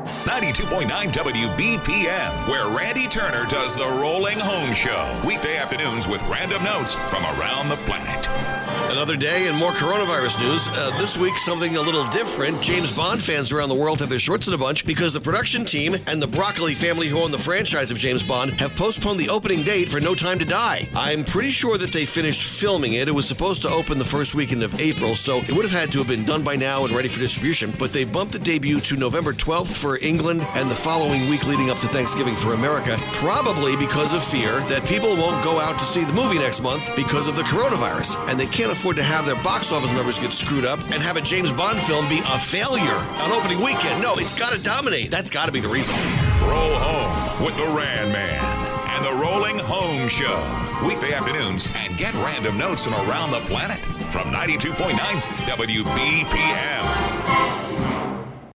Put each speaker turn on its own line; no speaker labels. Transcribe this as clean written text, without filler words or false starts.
92.9 WBPM, where Randy Turner does the Rolling Home Show. Weekday afternoons with random notes from around the planet.
Another day and more coronavirus news. This week, something a little different. James Bond fans around the world have their shorts in a bunch because the production team and the Broccoli family who own the franchise of James Bond have postponed the opening date for No Time to Die. I'm pretty sure that they finished filming it. It was supposed to open the first weekend of April, so it would have had to have been done by now and ready for distribution, but they've bumped the debut to November 12th for England and the following week leading up to Thanksgiving for America, probably because of fear that people won't go out to see the movie next month because of the coronavirus, and they can't afford to have their box office numbers get screwed up and have a James Bond film be a failure on opening weekend. No, it's got to dominate. That's got to be the reason.
Roll home with the Ran Man and the Rolling Home Show. Weekday afternoons, and get random notes from around the planet from 92.9 WBPM.